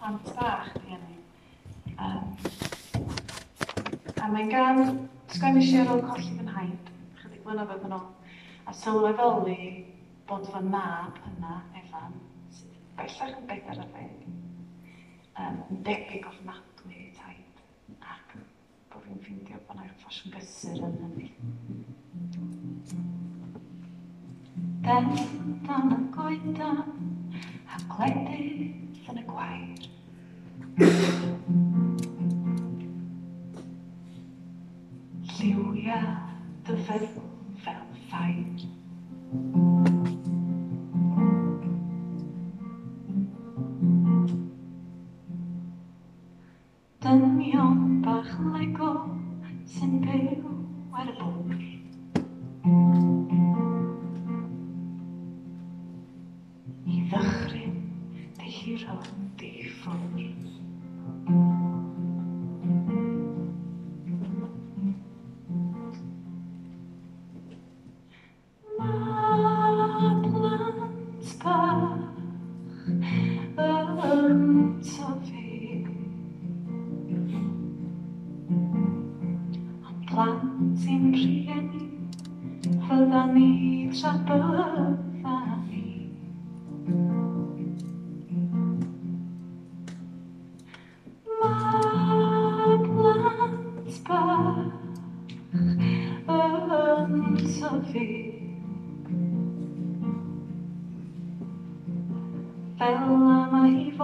plant bach di hynny. A mae gan sgwennu si ar ôl colli fy nhaid, chydig blynyddoedd yn ôl, a sylweddoli bod fy mab yna, Efan, sydd bellach yn 40, yn debyg ofnadwy i taid, ac bod fi'n ffeindio bod yna'r ffasiwn gysur yn hynny. Dend dan y goedan, a gwledydd yn y gwair. Lliwia dy feddwl fel ffair. Dynion bach Lego sy'n byw ar y bwr. I ddychryn dy hiro di ffwrdd. Plant i'n rhieni, fydda ni tra bydda ni. Mae plant bach yn tyfu, fel am ei